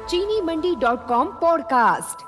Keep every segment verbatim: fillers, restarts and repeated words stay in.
चीनी Mandi dot com podcast.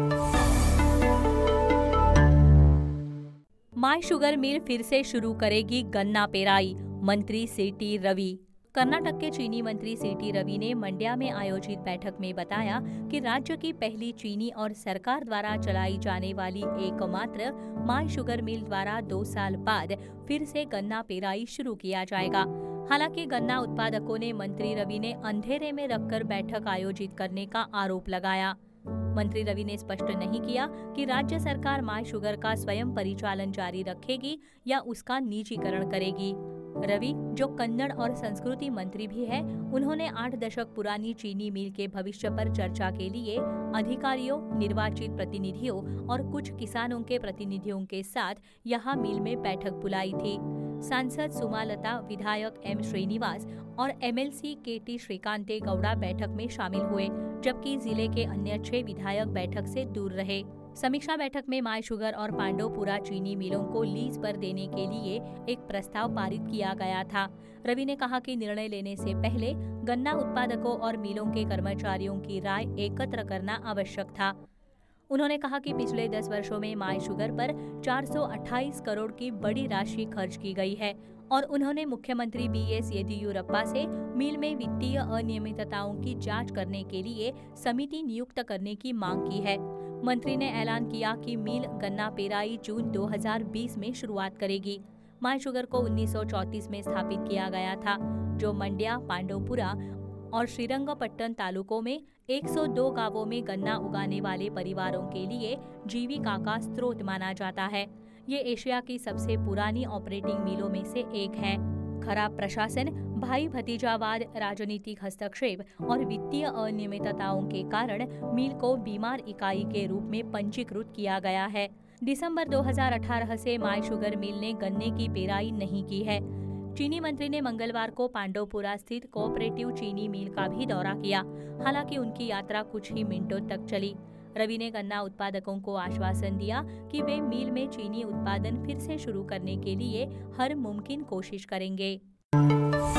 My sugar mill फिर से शुरू करेगी गन्ना पेराई, मंत्री सीटी रवि। कर्नाटक के चीनी मंत्री सीटी रवि ने मंड्या में आयोजित बैठक में बताया कि राज्य की पहली चीनी और सरकार द्वारा चलाई जाने वाली एकमात्र माय शुगर मिल द्वारा दो साल बाद फिर से गन्ना पेराई शुरू किया जाएगा। हालांकि गन्ना उत्पादकों ने मंत्री रवि ने अंधेरे में रखकर बैठक आयोजित करने का आरोप लगाया। मंत्री रवि ने स्पष्ट नहीं किया कि राज्य सरकार माय शुगर का स्वयं परिचालन जारी रखेगी या उसका निजीकरण करेगी। रवि, जो कन्नड़ और संस्कृति मंत्री भी है, उन्होंने आठ दशक पुरानी चीनी मिल के भविष्य पर चर्चा के लिए अधिकारियों, निर्वाचित प्रतिनिधियों और कुछ किसानों के प्रतिनिधियों के साथ यहां मिल में बैठक बुलाई थी। सांसद सुमालता, विधायक एम श्रीनिवास और एमएलसी केटी श्रीकांते गौड़ा बैठक में शामिल हुए, जबकि जिले के अन्य छह विधायक बैठक से दूर रहे। समीक्षा बैठक में माय शुगर और पांडवपुरा चीनी मिलों को लीज पर देने के लिए एक प्रस्ताव पारित किया गया था। रवि ने कहा कि निर्णय लेने से पहले गन्ना उत्पादकों और मिलों के कर्मचारियों की राय एकत्र करना आवश्यक था। उन्होंने कहा कि पिछले दस वर्षों में माय शुगर पर चार सौ अट्ठाईस करोड़ की बड़ी राशि खर्च की गई है और उन्होंने मुख्यमंत्री बी एस येदियुरप्पा से मिल में वित्तीय अनियमितताओं की जांच करने के लिए समिति नियुक्त करने की मांग की है। मंत्री ने ऐलान किया कि मिल गन्ना पेराई जून दो हज़ार बीस में शुरुआत करेगी। माय शुगर को उन्नीस सौ चौंतीस में स्थापित किया गया था, जो मंड्या, पांडवपुरा और श्रीरंगपट्टन तालुकों में एक सौ दो गांवों में गन्ना उगाने वाले परिवारों के लिए जीविका का स्रोत माना जाता है। ये एशिया की सबसे पुरानी ऑपरेटिंग मिलों में से एक है। खराब प्रशासन, भाई भतीजावाद, राजनीतिक हस्तक्षेप और वित्तीय अनियमितताओं के कारण मिल को बीमार इकाई के रूप में पंजीकृत किया गया है। दिसंबर दो हज़ार अठारह से माय शुगर मिल ने गन्ने की पेराई नहीं की है। चीनी मंत्री ने मंगलवार को पांडवपुरा स्थित कोऑपरेटिव चीनी मिल का भी दौरा किया। हालांकि उनकी यात्रा कुछ ही मिनटों तक चली। रवि ने गन्ना उत्पादकों को आश्वासन दिया कि वे मिल में चीनी उत्पादन फिर से शुरू करने के लिए हर मुमकिन कोशिश करेंगे।